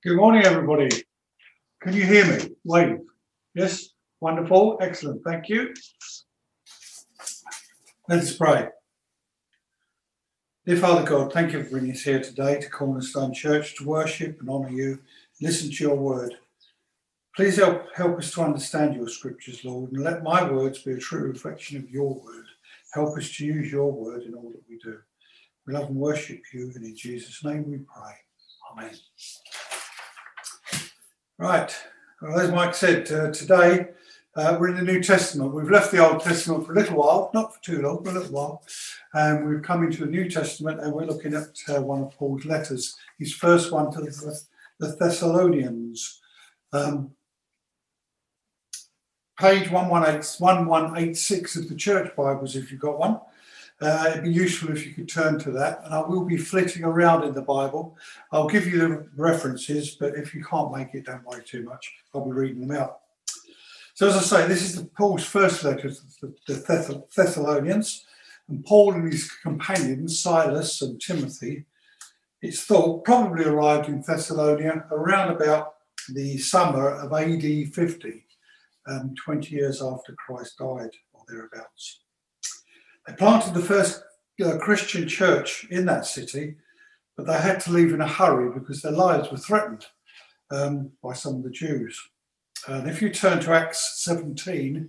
Good morning, everybody. Can you hear me? Wave. Yes? Wonderful. Excellent. Thank you. Let us pray. Dear Father God, thank you for bringing us here today to Cornerstone Church to worship and honour you, listen to your word. Please help us to understand your scriptures, Lord, and let my words be a true reflection of your word. Help us to use your word in all that we do. We love and worship you, and in Jesus' name we pray. Amen. Right. Well, as Mike said, today we're in the New Testament. We've left the Old Testament for a little while, not for too long, but a little while. And we've come into the New Testament and we're looking at one of Paul's letters, his first one to the Thessalonians. Page 1186 of the Church Bibles, if you've got one. It'd be useful if you could turn to that, and I will be flitting around in the Bible. I'll give you the references, but if you can't make it, don't worry too much. I'll be reading them out. So as I say, this is Paul's first letter to the Thessalonians, and Paul and his companions, Silas and Timothy, it's thought probably arrived in Thessalonica around about the summer of AD 50, 20 years after Christ died, or thereabouts. They planted the first Christian church in that city, but they had to leave in a hurry because their lives were threatened by some of the Jews. And if you turn to Acts 17,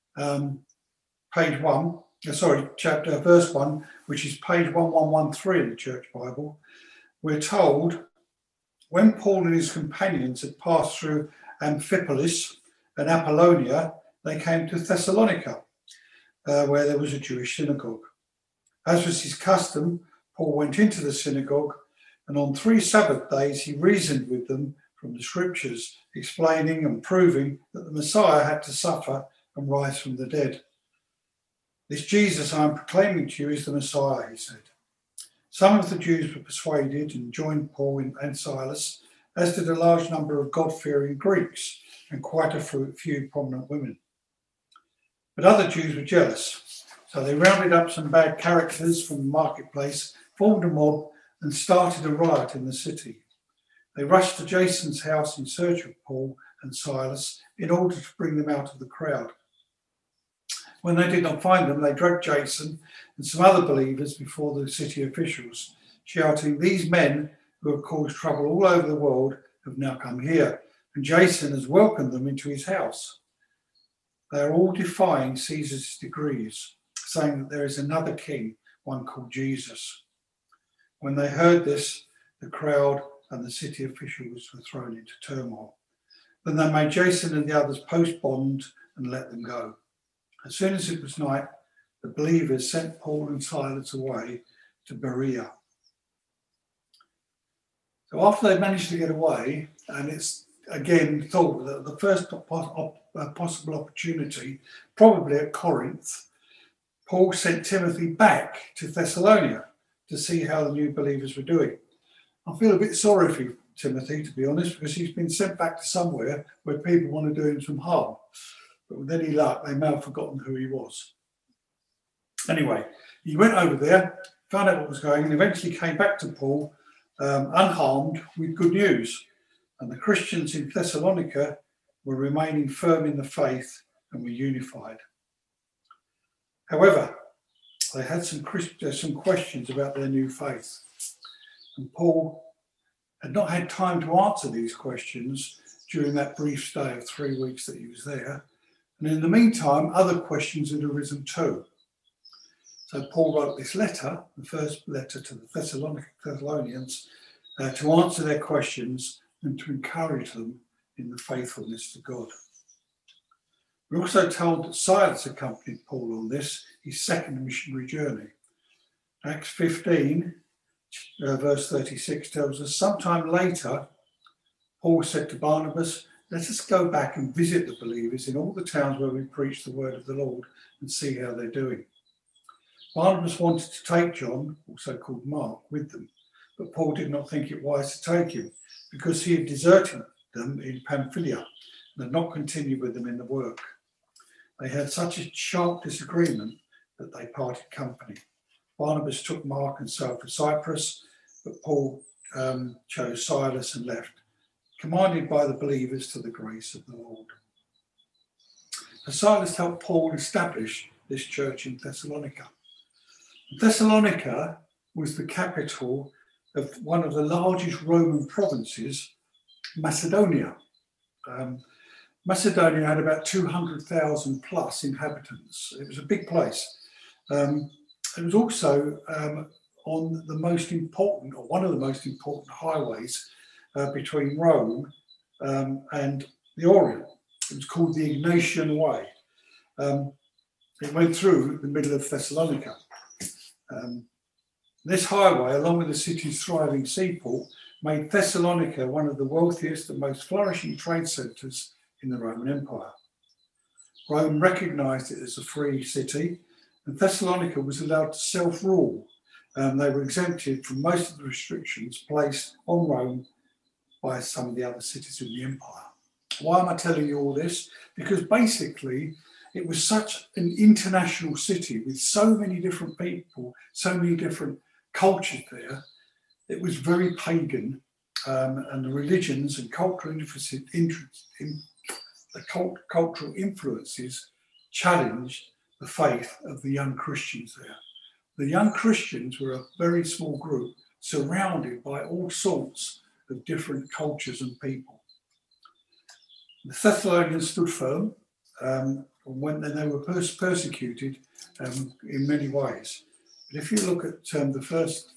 verse 1, which is page 1113 in the Church Bible, we're told, when Paul and his companions had passed through Amphipolis and Apollonia, they came to Thessalonica, where there was a Jewish synagogue. As was his custom, Paul went into the synagogue, and on 3 Sabbath days he reasoned with them from the scriptures, explaining and proving that the Messiah had to suffer and rise from the dead. This Jesus I am proclaiming to you is the Messiah, he said. Some of the Jews were persuaded and joined Paul and Silas, as did a large number of God-fearing Greeks and quite a few prominent women. But other Jews were jealous, so they rounded up some bad characters from the marketplace, formed a mob, and started a riot in the city. They rushed to Jason's house in search of Paul and Silas in order to bring them out of the crowd. When they did not find them, they dragged Jason and some other believers before the city officials, shouting, "These men who have caused trouble all over the world have now come here, and Jason has welcomed them into his house. They are all defying Caesar's decrees, saying that there is another king, one called Jesus." When they heard this, the crowd and the city officials were thrown into turmoil. Then they made Jason and the others post bond and let them go. As soon as it was night, the believers sent Paul and Silas away to Berea. So after they managed to get away, and it's again thought that the first possible opportunity, probably at Corinth, Paul sent Timothy back to Thessalonica to see how the new believers were doing. I feel a bit sorry for Timothy, to be honest, because he's been sent back to somewhere where people want to do him some harm. But with any luck, they may have forgotten who he was. Anyway, he went over there, found out what was going, and eventually came back to Paul unharmed with good news. And the Christians in Thessalonica were remaining firm in the faith and were unified. However, they had some questions about their new faith. And Paul had not had time to answer these questions during that brief stay of 3 weeks that he was there. And in the meantime, other questions had arisen too. So Paul wrote this letter, the first letter to the Thessalonians, to answer their questions and to encourage them in the faithfulness to God. We're also told that Silas accompanied Paul on this, his second missionary journey. Acts 15, verse 36 tells us, sometime later, Paul said to Barnabas, "Let us go back and visit the believers in all the towns where we preach the word of the Lord and see how they're doing." Barnabas wanted to take John, also called Mark, with them, but Paul did not think it wise to take him because he had deserted them in Pamphylia and had not continued with them in the work. They had such a sharp disagreement that they parted company. Barnabas took Mark and sailed for Cyprus, but Paul chose Silas and left. commanded by the believers to the grace of the Lord. And Silas helped Paul establish this church in Thessalonica. Thessalonica was the capital of one of the largest Roman provinces, Macedonia. Macedonia had about 200,000 plus inhabitants. It was a big place. It was also on the most important, or one of the most important highways between Rome and the Orient. It was called the Egnatian Way. It went through the middle of Thessalonica. This highway, along with the city's thriving seaport, made Thessalonica one of the wealthiest and most flourishing trade centres in the Roman Empire. Rome recognised it as a free city, and Thessalonica was allowed to self-rule. They were exempted from most of the restrictions placed on Rome by some of the other cities in the empire. Why am I telling you all this? Because basically it was such an international city with so many different people, so many different cultures there. It was very pagan, and the religions and cultural influences challenged the faith of the young Christians there. The young Christians were a very small group surrounded by all sorts of different cultures and people. The Thessalonians stood firm when they were persecuted in many ways. But if you look at the first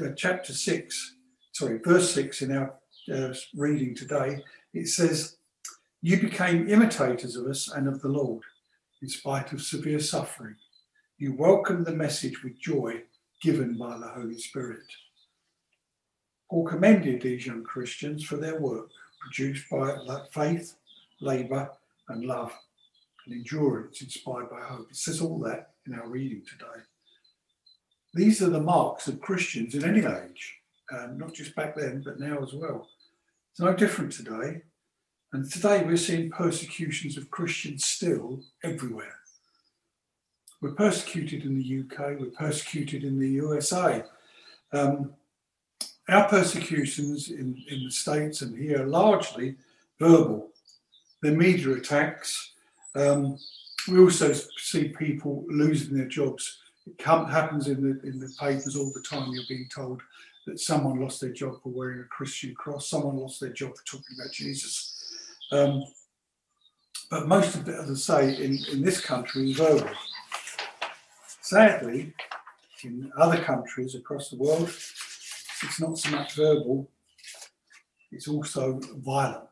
verse 6 in our reading today, it says, "You became imitators of us and of the Lord, in spite of severe suffering. You welcomed the message with joy given by the Holy Spirit." Paul commended these young Christians for their work, produced by faith, labour and love, and endurance inspired by hope. It says all that in our reading today. These are the marks of Christians in any age, not just back then, but now as well. It's no different today. And today we're seeing persecutions of Christians still everywhere. We're persecuted in the UK, we're persecuted in the USA. Our persecutions in the States and here are largely verbal. They're media attacks. We also see people losing their jobs. It happens in the papers all the time. You're being told that someone lost their job for wearing a Christian cross, someone lost their job for talking about Jesus. But most of it, as I say, in this country is verbal. Sadly, in other countries across the world, it's not so much verbal, it's also violent.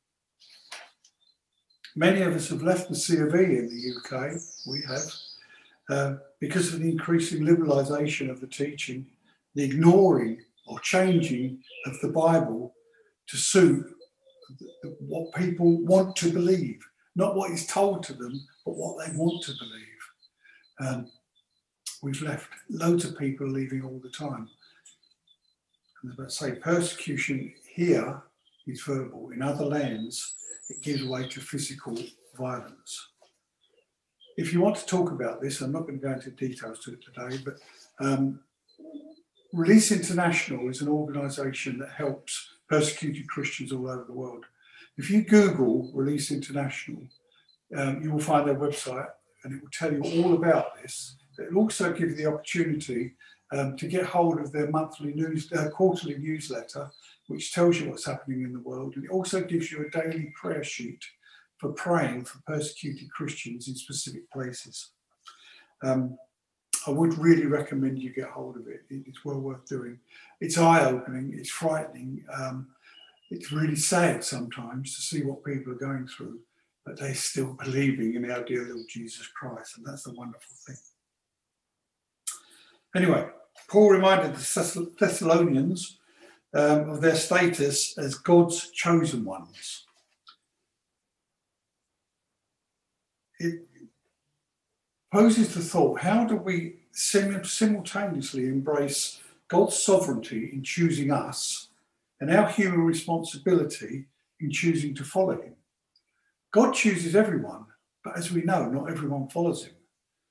Many of us have left the C of E in the UK, we have, because of the increasing liberalisation of the teaching, the ignoring or changing of the Bible to suit what people want to believe, not what is told to them, but what they want to believe. We've left loads of people leaving all the time. And as I say, persecution here is verbal. In other lands, it gives way to physical violence. If you want to talk about this, I'm not going to go into details to it today, but Release International is an organisation that helps persecuted Christians all over the world. If you Google Release International, you will find their website and it will tell you all about this. It will also give you the opportunity to get hold of their quarterly newsletter, which tells you what's happening in the world. And it also gives you a daily prayer sheet for praying for persecuted Christians in specific places. I would really recommend you get hold of it. It's well worth doing. It's eye-opening, it's frightening. It's really sad sometimes to see what people are going through, but they're still believing in our dear Lord Jesus Christ, and that's a wonderful thing. Anyway, Paul reminded the Thessalonians of their status as God's chosen ones. It poses the thought, how do we simultaneously embrace God's sovereignty in choosing us and our human responsibility in choosing to follow him? God chooses everyone, but as we know, not everyone follows him.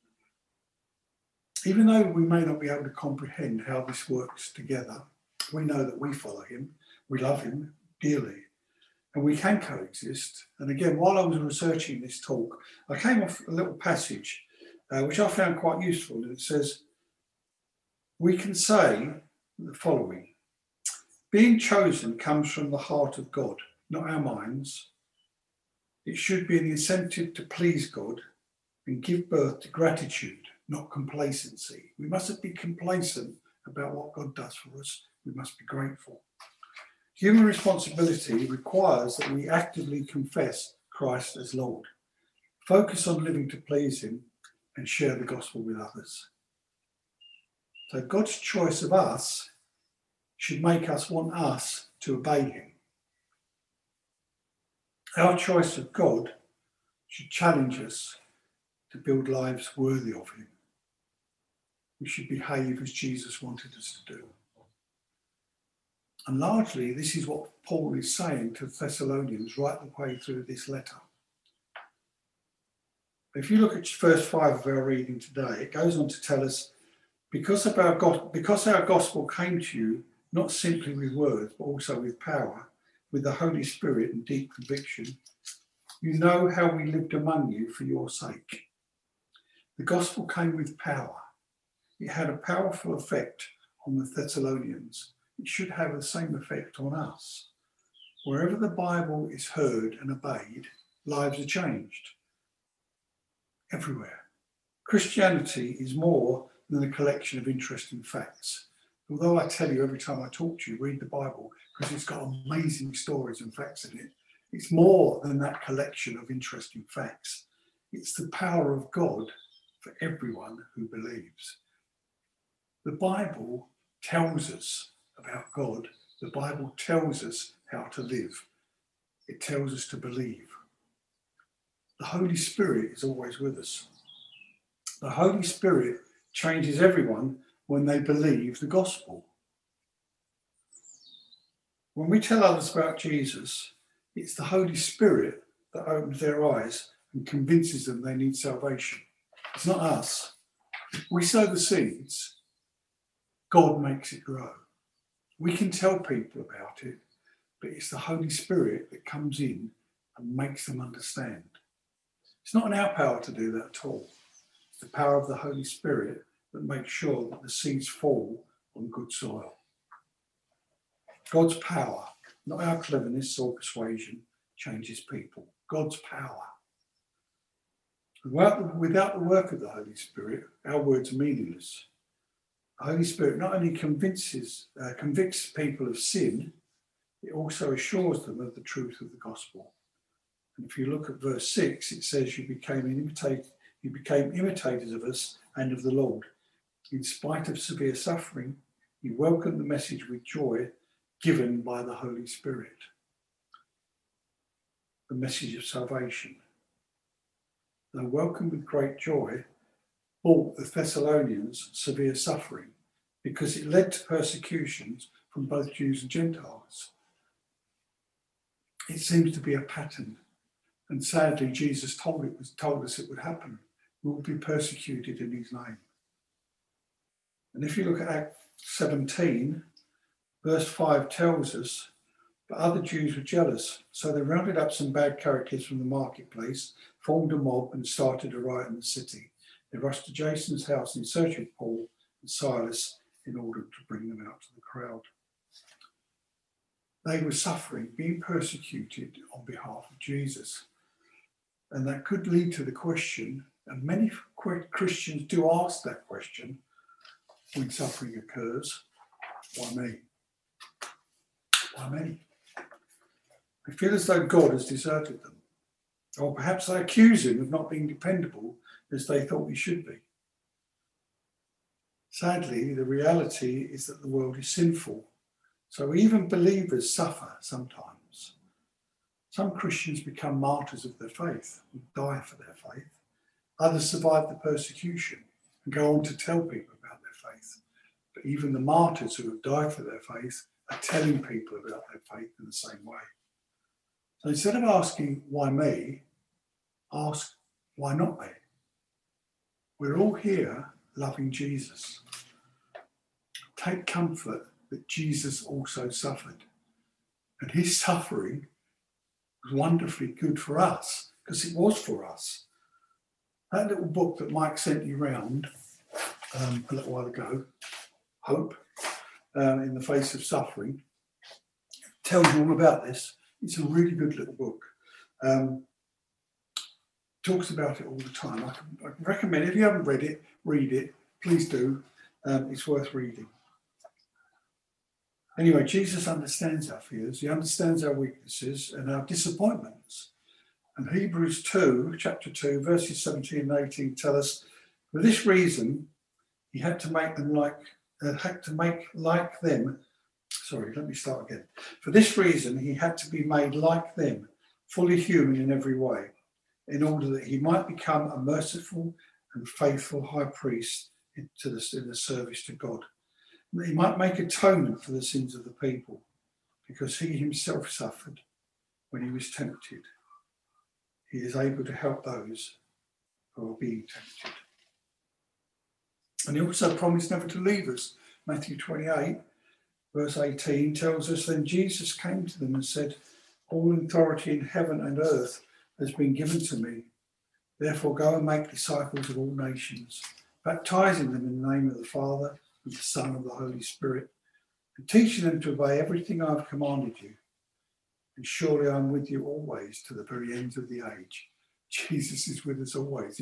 Even though we may not be able to comprehend how this works together, we know that we follow him, we love him dearly. and we can coexist. And again, while I was researching this talk, I came off a little passage which I found quite useful. And it says, we can say the following: being chosen comes from the heart of God, not our minds. It should be an incentive to please God and give birth to gratitude, not complacency. We mustn't be complacent about what God does for us. We must be grateful. Human responsibility requires that we actively confess Christ as Lord, focus on living to please him, and share the gospel with others. So God's choice of us should make us want us to obey him. Our choice of God should challenge us to build lives worthy of him. We should behave as Jesus wanted us to do. And largely, this is what Paul is saying to the Thessalonians right the way through this letter. If you look at verse 5 of our reading today, it goes on to tell us, because our gospel came to you, not simply with words, but also with power, with the Holy Spirit and deep conviction, you know how we lived among you for your sake. The gospel came with power. It had a powerful effect on the Thessalonians. It should have the same effect on us. Wherever the Bible is heard and obeyed, lives are changed. Everywhere. Christianity is more than a collection of interesting facts. Although I tell you every time I talk to you, read the Bible, because it's got amazing stories and facts in it. It's more than that collection of interesting facts. It's the power of God for everyone who believes. The Bible tells us about God. The Bible tells us how to live. It tells us to believe. The Holy Spirit is always with us. The Holy Spirit changes everyone when they believe the gospel. When we tell others about Jesus, it's the Holy Spirit that opens their eyes and convinces them they need salvation. It's not us. We sow the seeds. God makes it grow. We can tell people about it, but it's the Holy Spirit that comes in and makes them understand. It's not in our power to do that at all. It's the power of the Holy Spirit that makes sure that the seeds fall on good soil. God's power, not our cleverness or persuasion, changes people. God's power. Without the work of the Holy Spirit, our words are meaningless. The Holy Spirit not only convicts people of sin, it also assures them of the truth of the gospel. And if you look at verse 6, it says you became imitators of us and of the Lord. In spite of severe suffering, you welcomed the message with joy given by the Holy Spirit. The message of salvation. Though welcomed with great joy, brought the Thessalonians severe suffering because it led to persecutions from both Jews and Gentiles. It seems to be a pattern. And sadly, Jesus told us it would happen. We will be persecuted in his name. And if you look at Acts 17, verse 5 tells us, but other Jews were jealous, so they rounded up some bad characters from the marketplace, formed a mob and started a riot in the city. They rushed to Jason's house in search of Paul and Silas in order to bring them out to the crowd. They were suffering, being persecuted on behalf of Jesus. And that could lead to the question, and many Christians do ask that question when suffering occurs, why me? Why me? They feel as though God has deserted them. Or perhaps they accuse him of not being dependable as they thought he should be. Sadly, the reality is that the world is sinful. So even believers suffer sometimes. Some Christians become martyrs of their faith and die for their faith. Others survive the persecution and go on to tell people about their faith. But even the martyrs who have died for their faith are telling people about their faith in the same way. So instead of asking, why me, ask, why not me? We're all here loving Jesus. Take comfort that Jesus also suffered. And his suffering was wonderfully good for us, because it was for us. That little book that Mike sent you round a little while ago, Hope in the Face of Suffering, tells you all about this. It's a really good little book. Talks about it all the time. I can recommend, if you haven't read it, read it. Please do. It's worth reading. Anyway, Jesus understands our fears. He understands our weaknesses and our disappointments. And Hebrews 2, chapter 2, verses 17 and 18 tell us, for this reason, he had to make them For this reason, he had to be made like them, fully human in every way, in order that he might become a merciful and faithful high priest in the service to God. And that he might make atonement for the sins of the people, because he himself suffered when he was tempted. He is able to help those who are being tempted. And he also promised never to leave us. Matthew 28, verse 18 tells us, then Jesus came to them and said, all authority in heaven and earth has been given to me. Therefore go and make disciples of all nations, baptizing them in the name of the Father and the Son and the Holy Spirit, and teaching them to obey everything I have commanded you. And surely I am with you always to the very ends of the age. Jesus is with us always.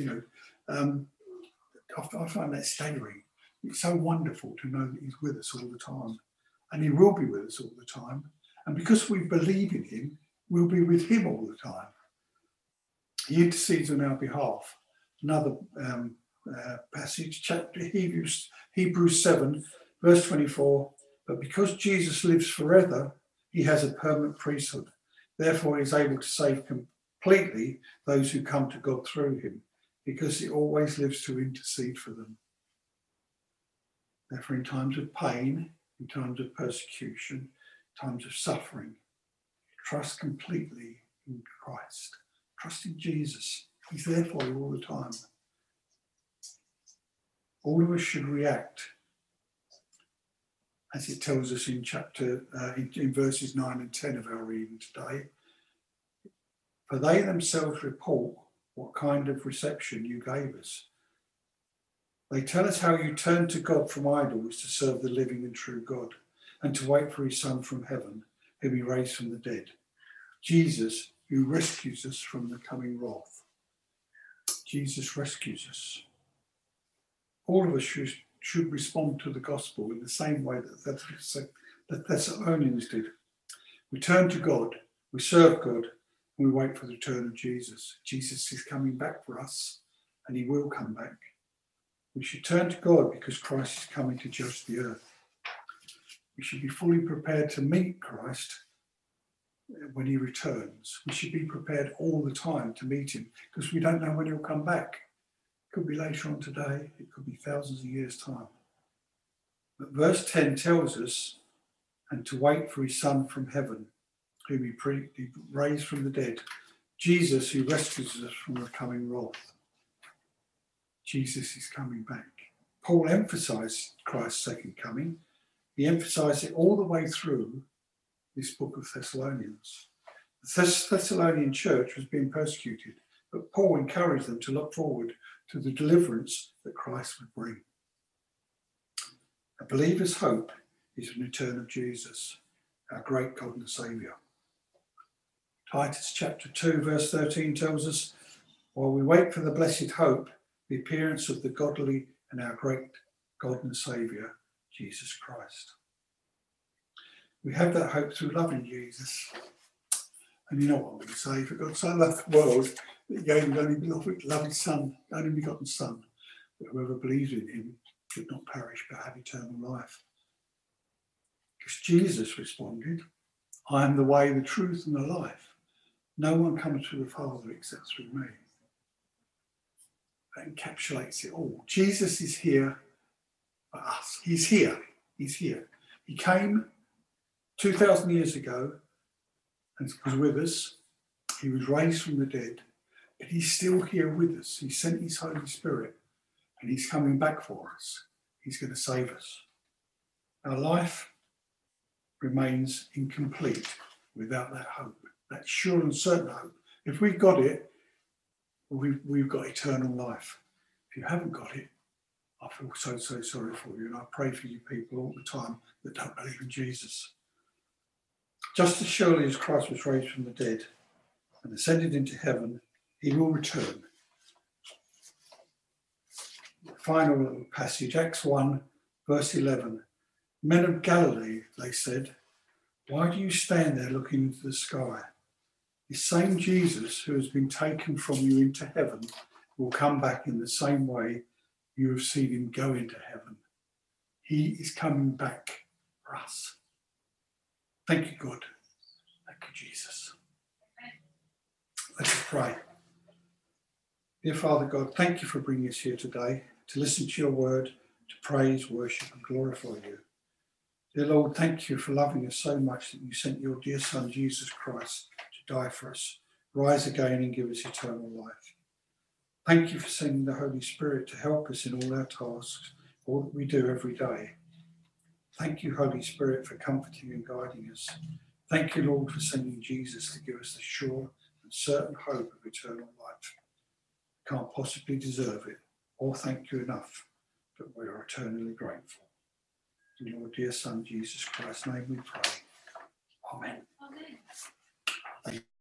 I find that staggering. It's so wonderful to know that he's with us all the time. And he will be with us all the time. And because we believe in him, we'll be with him all the time. He intercedes on our behalf. Another passage, chapter Hebrews 7, verse 24. But because Jesus lives forever, he has a permanent priesthood. Therefore, he is able to save completely those who come to God through him, because he always lives to intercede for them. Therefore, in times of pain, in times of persecution, times of suffering, trust completely in Christ. Trust in Jesus. He's there for you all the time. All of us should react, as it tells us in in verses 9 and 10 of our reading today. For they themselves report what kind of reception you gave us. They tell us how you turned to God from idols to serve the living and true God, and to wait for his Son from heaven, whom he raised from the dead. Jesus, who rescues us from the coming wrath. Jesus rescues us. All of us should respond to the gospel in the same way that the Thessalonians did. We turn to God, we serve God, and we wait for the return of Jesus. Jesus is coming back for us, and he will come back. We should turn to God because Christ is coming to judge the earth. We should be fully prepared to meet Christ when he returns. We should be prepared all the time to meet him, because we don't know when he'll come back. It could be later on today. It could be thousands of years' time. But verse 10 tells us, and to wait for his Son from heaven, whom he raised from the dead. Jesus, who rescues us from the coming wrath. Jesus is coming back. Paul emphasized Christ's second coming. He emphasized it all the way through this book of Thessalonians. The Thessalonian church was being persecuted, but Paul encouraged them to look forward to the deliverance that Christ would bring. A believer's hope is the return of Jesus, our great God and Saviour. Titus chapter 2, verse 13 tells us, while we wait for the blessed hope, the appearance of the godly and our great God and Saviour, Jesus Christ. We have that hope through loving Jesus. And you know what I'm going to say, for God so loved the world that he gave his only beloved Son, only begotten Son, that whoever believes in him should not perish but have eternal life. Because Jesus responded, I am the way, the truth and the life. No one comes to the Father except through me. That encapsulates it all. Jesus is here for us. He's here. He's here. He came 2,000 years ago and was with us. He was raised from the dead, but he's still here with us. He sent his Holy Spirit and he's coming back for us. He's going to save us. Our life remains incomplete without that hope. that sure and certain hope. If we've got it, we've got eternal life. If you haven't got it, I feel so sorry for you, and I pray for you people all the time that don't believe in Jesus. Just as surely as Christ was raised from the dead and ascended into heaven, he will return. Final little passage, Acts 1, verse 11. Men of Galilee, they said, why do you stand there looking into the sky? The same Jesus who has been taken from you into heaven will come back in the same way you have seen him go into heaven. He is coming back for us. Thank you, God. Thank you, Jesus. Let us pray. Dear Father God, thank you for bringing us here today to listen to your word, to praise, worship and glorify you. Dear Lord, thank you for loving us so much that you sent your dear Son, Jesus Christ, to die for us, rise again and give us eternal life. Thank you for sending the Holy Spirit to help us in all our tasks, all that we do every day. Thank you, Holy Spirit, for comforting and guiding us. Thank you, Lord, for sending Jesus to give us the sure and certain hope of eternal life. Can't possibly deserve it or thank you enough, but we are eternally grateful. In your dear Son, Jesus Christ's name we pray. Amen. Amen.